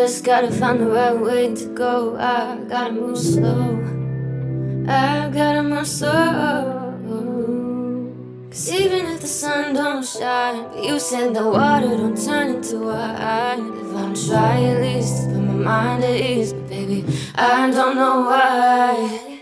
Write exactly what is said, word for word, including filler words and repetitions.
just gotta find the right way to go. I gotta move slow. I gotta move slow. Cause even if the sun don't shine, but you said the water don't turn into wine. If I don't try at least to put my mind at ease, but baby, I don't know why.